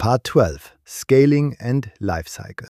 Part 12: Scaling and Lifecycle.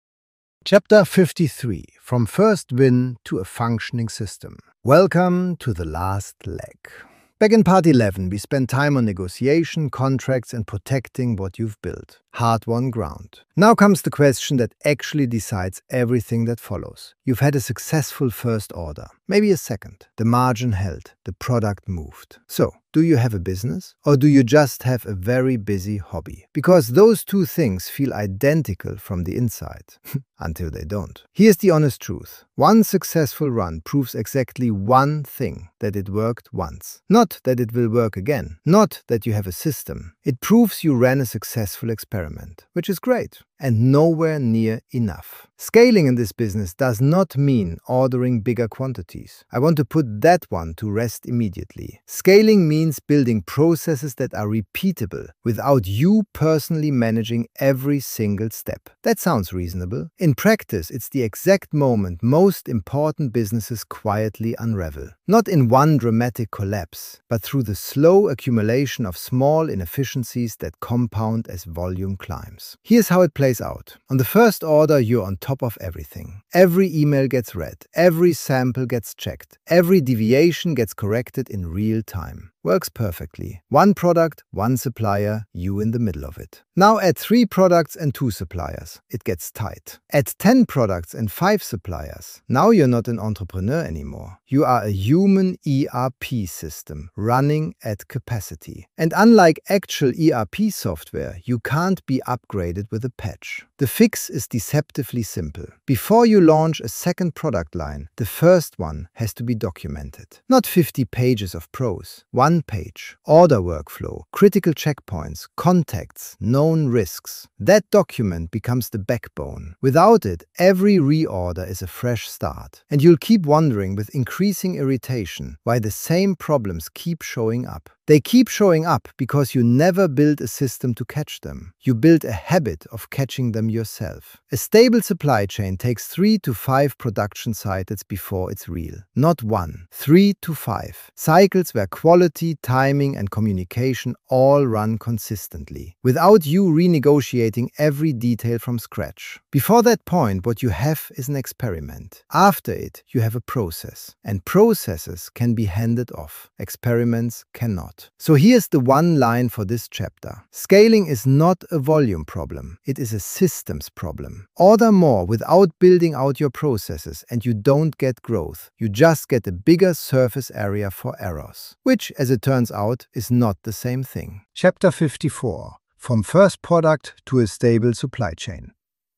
Chapter 53: From First Win to a Functioning System. Welcome to the last leg. Back in Part 11, we spent time on negotiation, contracts, and protecting what you've built. Hard-won ground. Now comes the question that actually decides everything that follows. You've had a successful first order, maybe a second. The margin held, the product moved. So, do you have a business, or do you just have a very busy hobby? Because those two things feel identical from the inside, until they don't. Here's the honest truth. One successful run proves exactly one thing: that it worked once. Not that it will work again. Not that you have a system. It proves you ran a successful experiment, which is great, and nowhere near enough. Scaling in this business does not mean ordering bigger quantities. I want to put that one to rest immediately. Scaling means building processes that are repeatable without you personally managing every single step. That sounds reasonable. In practice, it's the exact moment most important businesses quietly unravel. Not in one dramatic collapse, but through the slow accumulation of small inefficiencies that compound as volume climbs. Here's how it plays out. On the first order, you're on top of everything. Every email gets read, every sample gets checked, every deviation gets corrected in real time. Works perfectly. One product, one supplier, you in the middle of it. Now add 3 products and 2 suppliers. It gets tight. Add 10 products and 5 suppliers. Now you're not an entrepreneur anymore. You are a human ERP system running at capacity. And unlike actual ERP software, you can't be upgraded with a patch. The fix is deceptively simple. Before you launch a second product line, the first one has to be documented. Not 50 pages of prose. One page. Order workflow, critical checkpoints, contacts, known risks. That document becomes the backbone. Without it, every reorder is a fresh start. And you'll keep wondering with increasing irritation why the same problems keep showing up. They keep showing up because you never built a system to catch them. You built a habit of catching them yourself. A stable supply chain takes 3 to 5 production cycles before it's real. Not 1, 3 to 5. Cycles where quality, timing, and communication all run consistently, without you renegotiating every detail from scratch. Before that point, what you have is an experiment. After it, you have a process. And processes can be handed off. Experiments cannot. So here's the one line for this chapter. Scaling is not a volume problem. It is a systems problem. Order more without building out your processes and you don't get growth. You just get a bigger surface area for errors, which, as it turns out, is not the same thing. Chapter 54: From First Product to a Stable Supply Chain.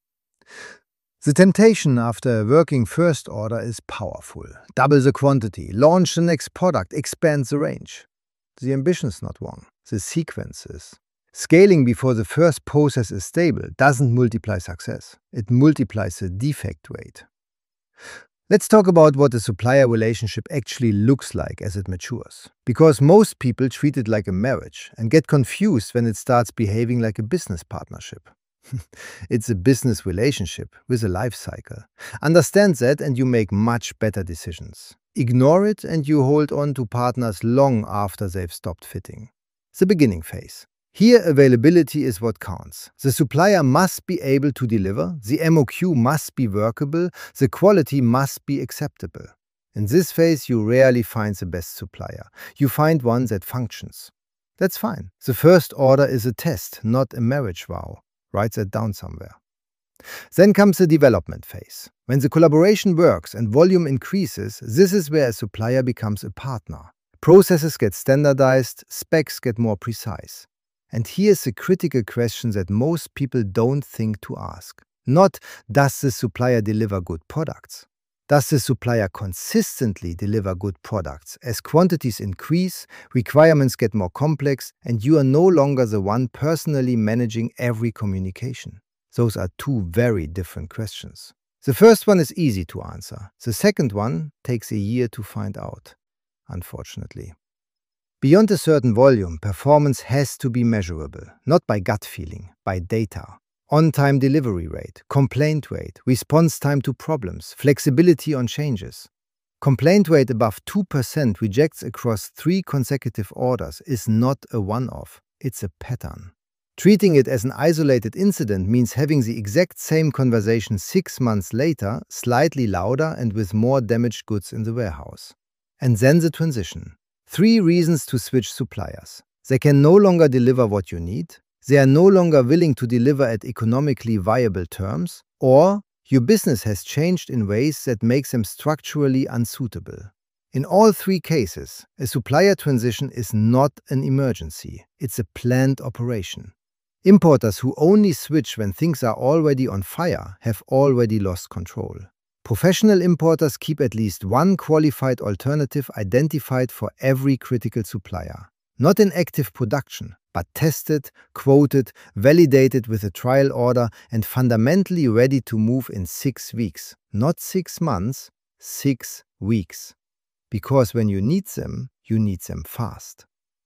The temptation after a working first order is powerful. Double the quantity, launch the next product, expand the range. The ambition is not wrong. The sequence is. Scaling before the first process is stable doesn't multiply success. It multiplies the defect rate. Let's talk about what a supplier relationship actually looks like as it matures. Because most people treat it like a marriage and get confused when it starts behaving like a business partnership. It's a business relationship with a life cycle. Understand that and you make much better decisions. Ignore it and you hold on to partners long after they've stopped fitting. The beginning phase. Here, availability is what counts. The supplier must be able to deliver, the MOQ must be workable, the quality must be acceptable. In this phase, you rarely find the best supplier. You find one that functions. That's fine. The first order is a test, not a marriage vow. Write that down somewhere. Then comes the development phase. When the collaboration works and volume increases, this is where a supplier becomes a partner. Processes get standardized, specs get more precise. And here's the critical question that most people don't think to ask. Not, does the supplier deliver good products? Does the supplier consistently deliver good products? As quantities increase, requirements get more complex, and you are no longer the one personally managing every communication. Those are 2 very different questions. The first one is easy to answer. The second one takes a year to find out, unfortunately. Beyond a certain volume, performance has to be measurable, not by gut feeling, by data. On-time delivery rate, complaint rate, response time to problems, flexibility on changes. Complaint rate above 2% rejects across 3 consecutive orders is not a one-off, it's a pattern. Treating it as an isolated incident means having the exact same conversation 6 months later, slightly louder and with more damaged goods in the warehouse. And then the transition. 3 reasons to switch suppliers. They can no longer deliver what you need, they are no longer willing to deliver at economically viable terms, or your business has changed in ways that makes them structurally unsuitable. In all 3 cases, a supplier transition is not an emergency, it's a planned operation. Importers who only switch when things are already on fire have already lost control. Professional importers keep at least one qualified alternative identified for every critical supplier. Not in active production, but tested, quoted, validated with a trial order and fundamentally ready to move in 6 weeks. Not 6 months, 6 weeks. Because when you need them fast.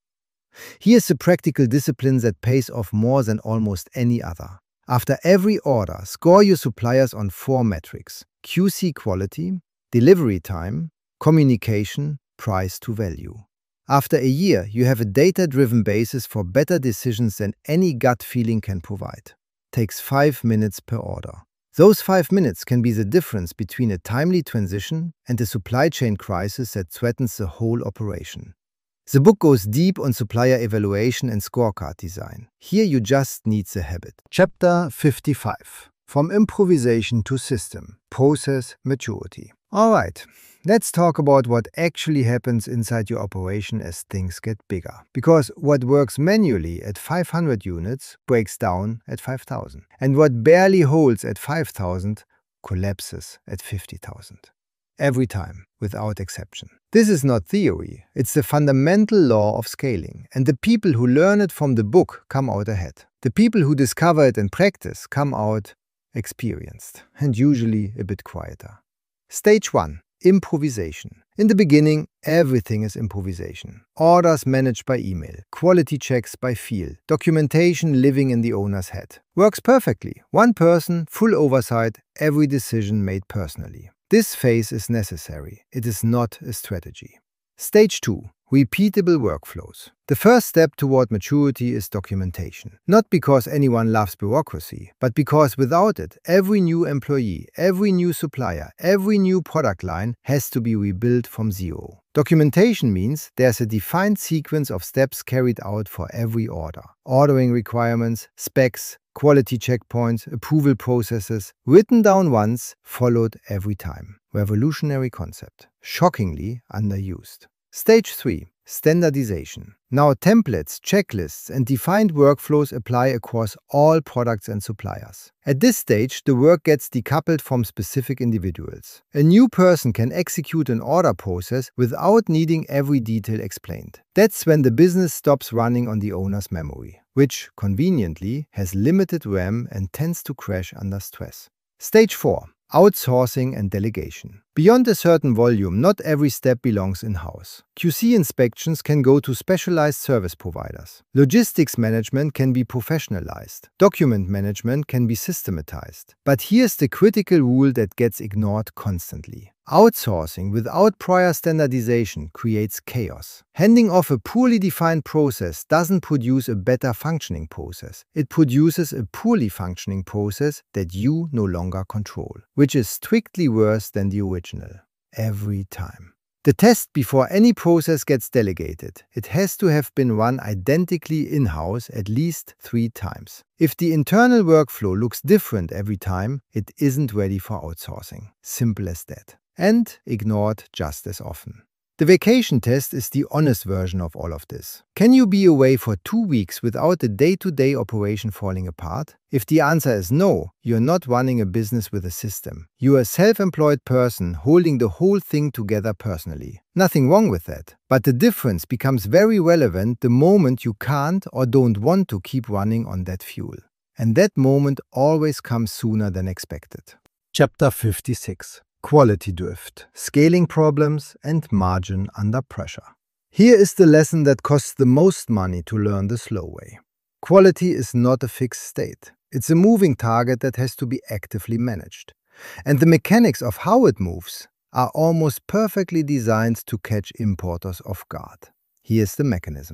Here's a practical discipline that pays off more than almost any other. After every order, score your suppliers on 4 metrics: QC quality, delivery time, communication, price to value. After a year, you have a data-driven basis for better decisions than any gut feeling can provide. Takes 5 minutes per order. Those 5 minutes can be the difference between a timely transition and a supply chain crisis that threatens the whole operation. The book goes deep on supplier evaluation and scorecard design. Here you just need the habit. Chapter 55. From improvisation to system, process maturity. Alright, let's talk about what actually happens inside your operation as things get bigger. Because what works manually at 500 units breaks down at 5,000. And what barely holds at 5,000 collapses at 50,000. Every time, without exception. This is not theory, it's the fundamental law of scaling, and the people who learn it from the book come out ahead. The people who discover it in practice come out experienced, and usually a bit quieter. Stage 1. Improvisation. In the beginning, everything is improvisation. Orders managed by email, quality checks by feel, documentation living in the owner's head. Works perfectly. One person, full oversight, every decision made personally. This phase is necessary. It is not a strategy. Stage 2. Repeatable workflows. The first step toward maturity is documentation. Not because anyone loves bureaucracy, but because without it, every new employee, every new supplier, every new product line has to be rebuilt from zero. Documentation means there's a defined sequence of steps carried out for every order. Ordering requirements, specs, quality checkpoints, approval processes, written down once, followed every time. Revolutionary concept. Shockingly underused. Stage 3. Standardization. Now templates, checklists, and defined workflows apply across all products and suppliers. At this stage, the work gets decoupled from specific individuals. A new person can execute an order process without needing every detail explained. That's when the business stops running on the owner's memory, which, conveniently, has limited RAM and tends to crash under stress. Stage 4. Outsourcing and delegation. Beyond a certain volume, not every step belongs in-house. QC inspections can go to specialized service providers. Logistics management can be professionalized. Document management can be systematized. But here's the critical rule that gets ignored constantly. Outsourcing without prior standardization creates chaos. Handing off a poorly defined process doesn't produce a better functioning process. It produces a poorly functioning process that you no longer control, which is strictly worse than the original. Every time. The test before any process gets delegated. It has to have been run identically in-house at least 3 times. If the internal workflow looks different every time, it isn't ready for outsourcing. Simple as that. And ignored just as often. The vacation test is the honest version of all of this. Can you be away for 2 weeks without the day-to-day operation falling apart? If the answer is no, you're not running a business with a system. You're a self-employed person holding the whole thing together personally. Nothing wrong with that. But the difference becomes very relevant the moment you can't or don't want to keep running on that fuel. And that moment always comes sooner than expected. Chapter 56. Quality drift, scaling problems, and margin under pressure. Here is the lesson that costs the most money to learn the slow way. Quality is not a fixed state. It's a moving target that has to be actively managed. And the mechanics of how it moves are almost perfectly designed to catch importers off guard. Here's the mechanism.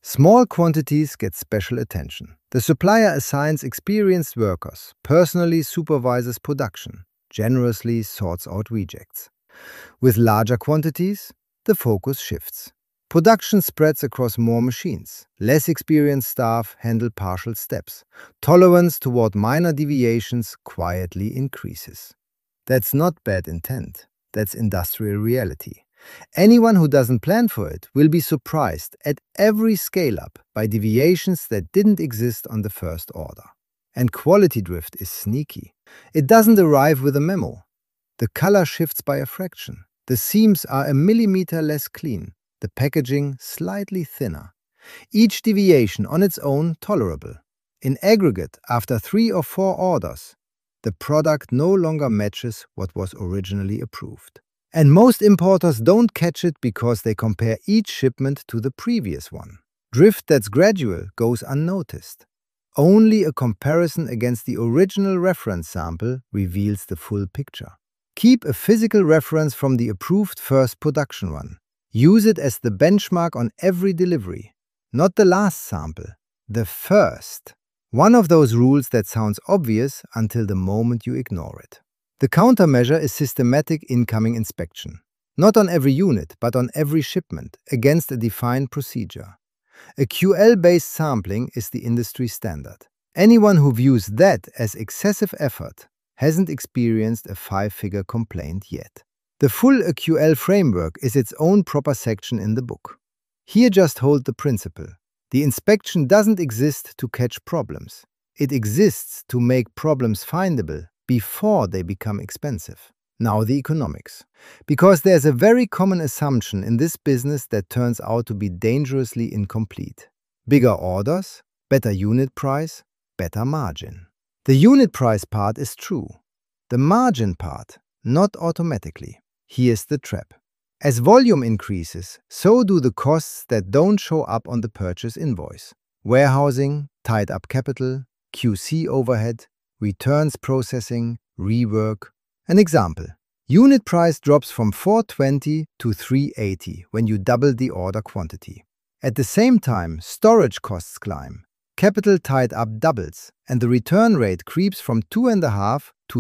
Small quantities get special attention. The supplier assigns experienced workers, personally supervises production, generously sorts out rejects. With larger quantities, the focus shifts. Production spreads across more machines. Less experienced staff handle partial steps. Tolerance toward minor deviations quietly increases. That's not bad intent. That's industrial reality. Anyone who doesn't plan for it will be surprised at every scale-up by deviations that didn't exist on the first order. And quality drift is sneaky. It doesn't arrive with a memo. The color shifts by a fraction. The seams are a millimeter less clean. The packaging slightly thinner. Each deviation on its own tolerable. In aggregate, after 3 or 4 orders, the product no longer matches what was originally approved. And most importers don't catch it because they compare each shipment to the previous one. Drift that's gradual goes unnoticed. Only a comparison against the original reference sample reveals the full picture. Keep a physical reference from the approved first production run. Use it as the benchmark on every delivery. Not the last sample, the first. One of those rules that sounds obvious until the moment you ignore it. The countermeasure is systematic incoming inspection. Not on every unit, but on every shipment, against a defined procedure. A QL-based sampling is the industry standard. Anyone who views that as excessive effort hasn't experienced a 5-figure complaint yet. The full QL framework is its own proper section in the book. Here just hold the principle. The inspection doesn't exist to catch problems. It exists to make problems findable before they become expensive. Now the economics. Because there's a very common assumption in this business that turns out to be dangerously incomplete. Bigger orders, better unit price, better margin. The unit price part is true. The margin part, not automatically. Here's the trap. As volume increases, so do the costs that don't show up on the purchase invoice. Warehousing, tied up capital, QC overhead, returns processing, rework. An example. Unit price drops from $420 to $380 when you double the order quantity. At the same time, storage costs climb. Capital tied up doubles, and the return rate creeps from 2.5% to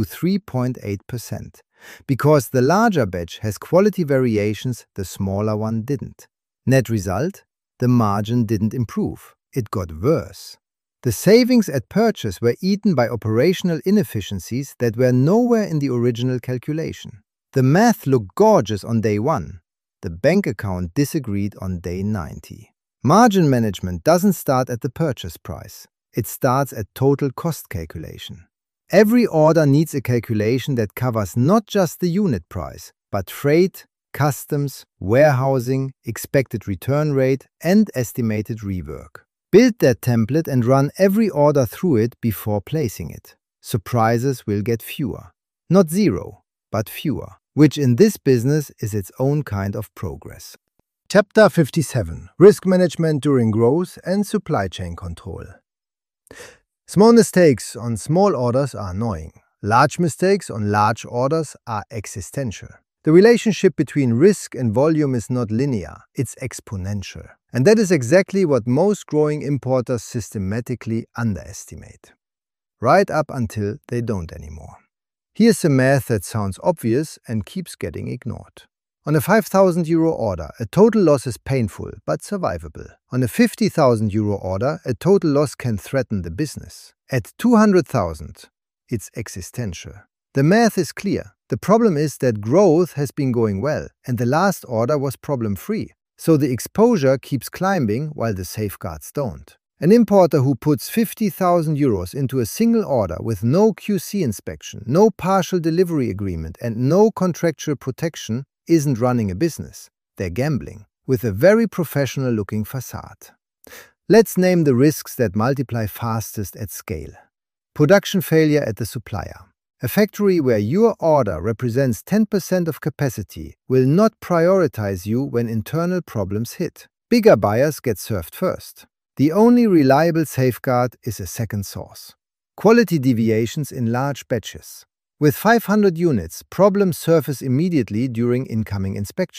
3.8%. Because the larger batch has quality variations the smaller one didn't. Net result? The margin didn't improve. It got worse. The savings at purchase were eaten by operational inefficiencies that were nowhere in the original calculation. The math looked gorgeous on day 1. The bank account disagreed on day 90. Margin management doesn't start at the purchase price. It starts at total cost calculation. Every order needs a calculation that covers not just the unit price, but freight, customs, warehousing, expected return rate, and estimated rework. Build that template and run every order through it before placing it. Surprises will get fewer. Not zero, but fewer, which in this business is its own kind of progress. Chapter 57. Risk Management During Growth and Supply Chain Control. Small mistakes on small orders are annoying. Large mistakes on large orders are existential. The relationship between risk and volume is not linear, it's exponential. And that is exactly what most growing importers systematically underestimate. Right up until they don't anymore. Here's a math that sounds obvious and keeps getting ignored. On a €5,000 order, a total loss is painful but survivable. On a €50,000 order, a total loss can threaten the business. At 200,000, it's existential. The math is clear. The problem is that growth has been going well, and the last order was problem-free. So the exposure keeps climbing while the safeguards don't. An importer who puts €50,000 into a single order with no QC inspection, no partial delivery agreement, and no contractual protection isn't running a business. They're gambling with a very professional-looking facade. Let's name the risks that multiply fastest at scale. Production failure at the supplier. A factory where your order represents 10% of capacity will not prioritize you when internal problems hit. Bigger buyers get served first. The only reliable safeguard is a second source. Quality deviations in large batches. With 500 units, problems surface immediately during incoming inspection.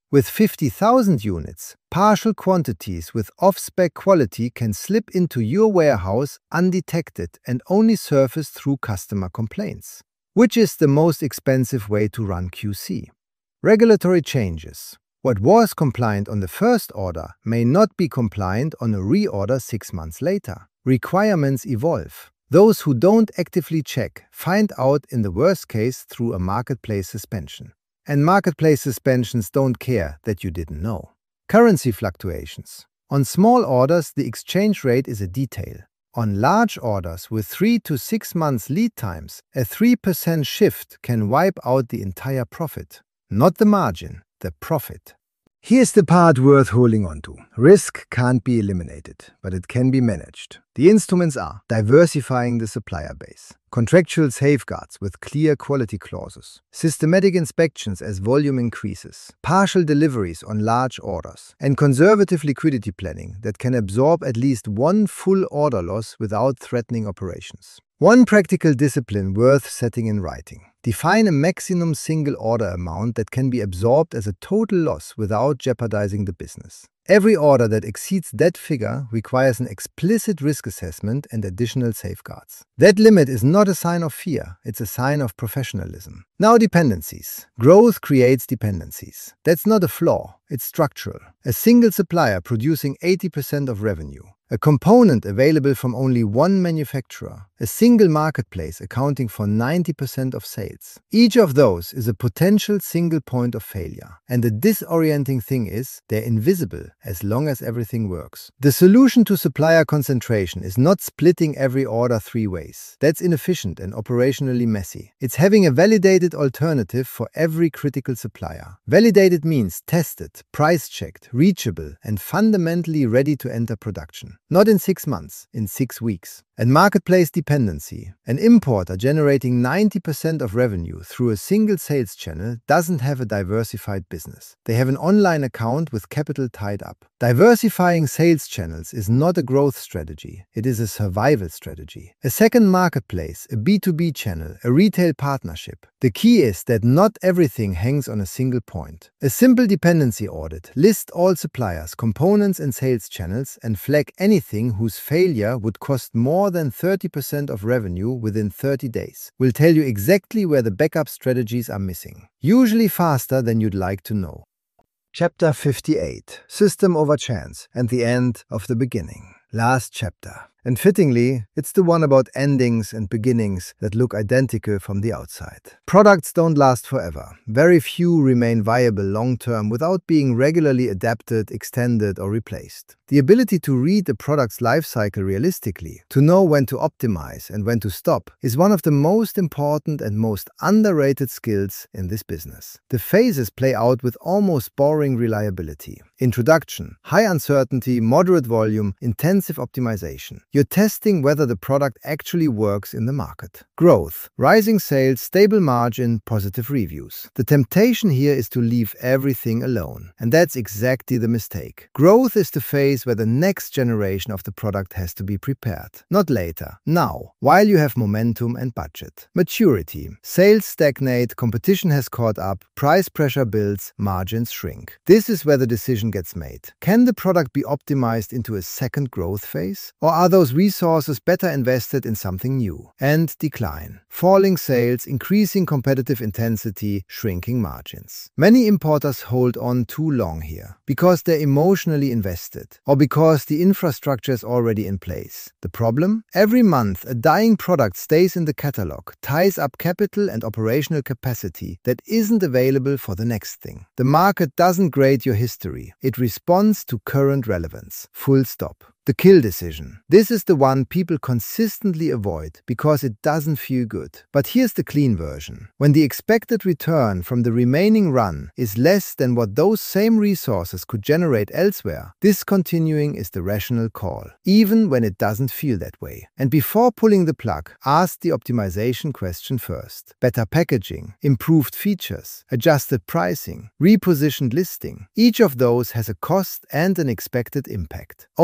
With 50,000 units, partial quantities with off-spec quality can slip into your warehouse undetected and only surface through customer complaints. Which is the most expensive way to run QC? Regulatory changes. What was compliant on the first order may not be compliant on a reorder 6 months later. Requirements evolve. Those who don't actively check find out in the worst case through a marketplace suspension. And marketplace suspensions don't care that you didn't know. Currency fluctuations. On small orders, the exchange rate is a detail. On large orders with 3 to 6 months lead times, a 3% shift can wipe out the entire profit. Not the margin, the profit. Here's the part worth holding on to. Risk can't be eliminated, but it can be managed. The instruments are diversifying the supplier base, contractual safeguards with clear quality clauses, systematic inspections as volume increases, partial deliveries on large orders, and conservative liquidity planning that can absorb at least one full order loss without threatening operations. One practical discipline worth setting in writing. Define a maximum single order amount that can be absorbed as a total loss without jeopardizing the business. Every order that exceeds that figure requires an explicit risk assessment and additional safeguards. That limit is not a sign of fear, it's a sign of professionalism. Now, dependencies. Growth creates dependencies. That's not a flaw, it's structural. A single supplier producing 80% of revenue, a component available from only one manufacturer, a single marketplace accounting for 90% of sales. Each of those is a potential single point of failure. And the disorienting thing is, they're invisible as long as everything works. The solution to supplier concentration is not splitting every order 3 ways. That's inefficient and operationally messy. It's having a validated alternative for every critical supplier. Validated means tested, price-checked, reachable, and fundamentally ready to enter production. Not in 6 months, in 6 weeks. And marketplace dependency. An importer generating 90% of revenue through a single sales channel doesn't have a diversified business. They have an online account with capital tied up. Diversifying sales channels is not a growth strategy, it is a survival strategy. A second marketplace, a B2B channel, a retail partnership. The key is that not everything hangs on a single point. A simple dependency audit lists all suppliers, components and sales channels and flag anything whose failure would cost more than 30% of revenue within 30 days. Will tell you exactly where the backup strategies are missing. Usually faster than you'd like to know. Chapter 58. System over chance and the end of the beginning. Last chapter. And fittingly, it's the one about endings and beginnings that look identical from the outside. Products don't last forever. Very few remain viable long-term without being regularly adapted, extended, or replaced. The ability to read the product's life cycle realistically, to know when to optimize and when to stop, is one of the most important and most underrated skills in this business. The phases play out with almost boring reliability. Introduction, high uncertainty, moderate volume, intensive optimization. You're testing whether the product actually works in the market. Growth, rising sales, stable margin, positive reviews. The temptation here is to leave everything alone. And that's exactly the mistake. Growth is the phase where the next generation of the product has to be prepared. Not later. Now, while you have momentum and budget. Maturity. Sales stagnate, competition has caught up, price pressure builds, margins shrink. This is where the decision gets made. Can the product be optimized into a second growth phase? Or are those resources better invested in something new? And decline. Falling sales, increasing competitive intensity, shrinking margins. Many importers hold on too long here because they're emotionally invested or because the infrastructure is already in place. The problem? Every month, a dying product stays in the catalog, ties up capital and operational capacity that isn't available for the next thing. The market doesn't grade your history. It responds to current relevance. Full stop. The kill decision. This is the one people consistently avoid because it doesn't feel good. But here's the clean version. When the expected return from the remaining run is less than what those same resources could generate elsewhere, discontinuing is the rational call, even when it doesn't feel that way. And before pulling the plug, ask the optimization question first. Better packaging, improved features, adjusted pricing, repositioned listing. Each of those has a cost and an expected impact. Only when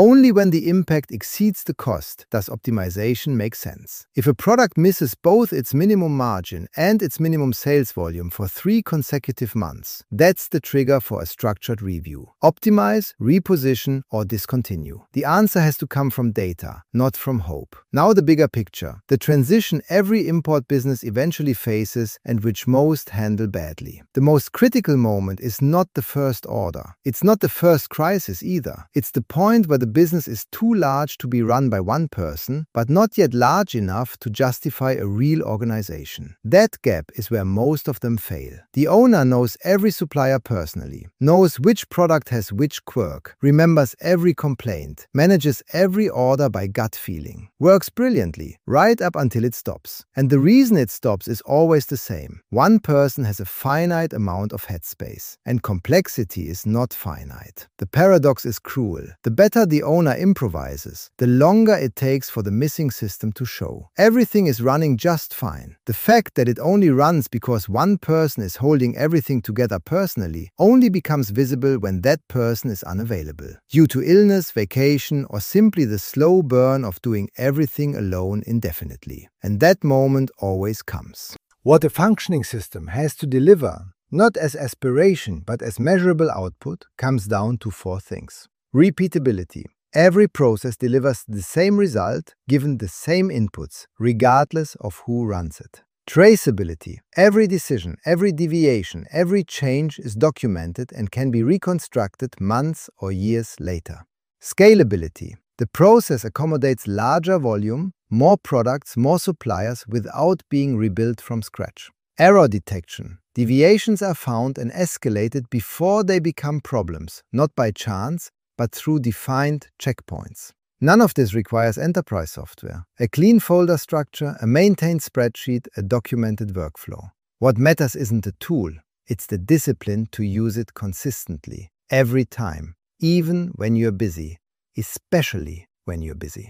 when the impact exceeds the cost does optimization make sense. If a product misses both its minimum margin and its minimum sales volume for 3 consecutive months, that's the trigger for a structured review. Optimize, reposition, or discontinue. The answer has to come from data, not from hope. Now the bigger picture, the transition every import business eventually faces and which most handle badly. The most critical moment is not the first order. It's not the first crisis either. It's the point where the business is too large to be run by one person, but not yet large enough to justify a real organization. That gap is where most of them fail. The owner knows every supplier personally, knows which product has which quirk, remembers every complaint, manages every order by gut feeling, works brilliantly, right up until it stops. And the reason it stops is always the same. One person has a finite amount of headspace, and complexity is not finite. The paradox is cruel. The better the owner improvises, the longer it takes for the missing system to show. Everything is running just fine. The fact that it only runs because one person is holding everything together personally only becomes visible when that person is unavailable, due to illness, vacation, or simply the slow burn of doing everything alone indefinitely. And that moment always comes. What a functioning system has to deliver, not as aspiration but as measurable output, comes down to 4 things. Repeatability. Every process delivers the same result given the same inputs, regardless of who runs it. Traceability. Every decision, every deviation, every change is documented and can be reconstructed months or years later. Scalability. The process accommodates larger volume, more products, more suppliers without being rebuilt from scratch. Error detection. Deviations are found and escalated before they become problems, not by chance, but through defined checkpoints. None of this requires enterprise software. A clean folder structure, a maintained spreadsheet, a documented workflow. What matters isn't the tool, it's the discipline to use it consistently, every time, even when you're busy, especially when you're busy.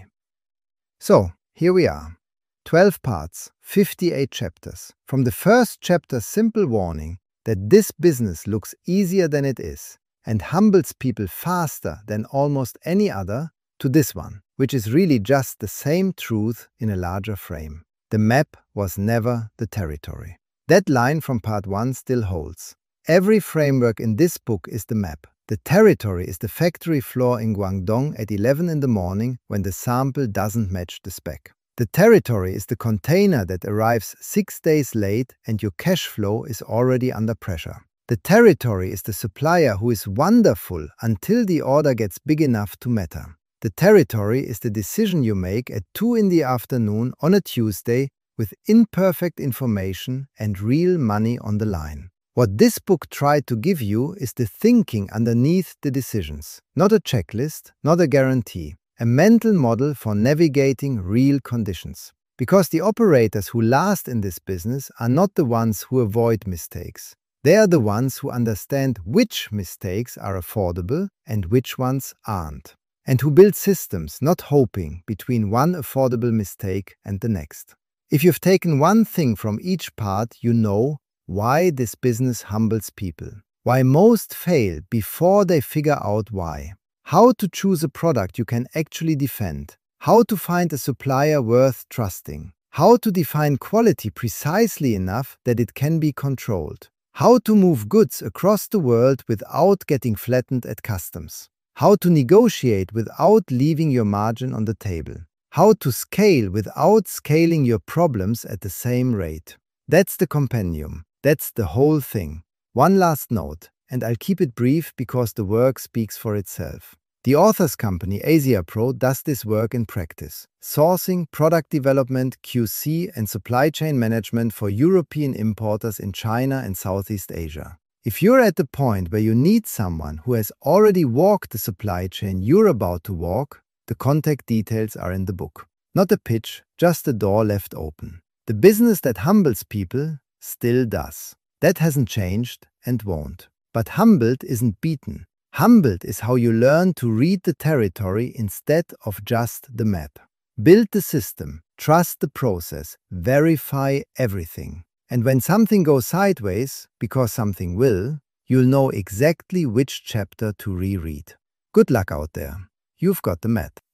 So, here we are. 12 parts, 58 chapters. From the first chapter's simple warning that this business looks easier than it is and humbles people faster than almost any other, to this one, which is really just the same truth in a larger frame. The map was never the territory. That line from part 1 still holds. Every framework in this book is the map. The territory is the factory floor in Guangdong at 11 in the morning when the sample doesn't match the spec. The territory is the container that arrives 6 days late and your cash flow is already under pressure. The territory is the supplier who is wonderful until the order gets big enough to matter. The territory is the decision you make at 2 in the afternoon on a Tuesday with imperfect information and real money on the line. What this book tried to give you is the thinking underneath the decisions. Not a checklist, not a guarantee. A mental model for navigating real conditions. Because the operators who last in this business are not the ones who avoid mistakes. They are the ones who understand which mistakes are affordable and which ones aren't. And who build systems not hoping between one affordable mistake and the next. If you've taken one thing from each part, you know why this business humbles people. Why most fail before they figure out why. How to choose a product you can actually defend. How to find a supplier worth trusting. How to define quality precisely enough that it can be controlled. How to move goods across the world without getting flattened at customs. How to negotiate without leaving your margin on the table. How to scale without scaling your problems at the same rate. That's the compendium. That's the whole thing. One last note, and I'll keep it brief because the work speaks for itself. The author's company, AsiaPro, does this work in practice. Sourcing, product development, QC, and supply chain management for European importers in China and Southeast Asia. If you're at the point where you need someone who has already walked the supply chain you're about to walk, the contact details are in the book. Not a pitch, just a door left open. The business that humbles people still does. That hasn't changed and won't. But humbled isn't beaten. Humbled is how you learn to read the territory instead of just the map. Build the system, trust the process, verify everything. And when something goes sideways, because something will, you'll know exactly which chapter to reread. Good luck out there. You've got the map.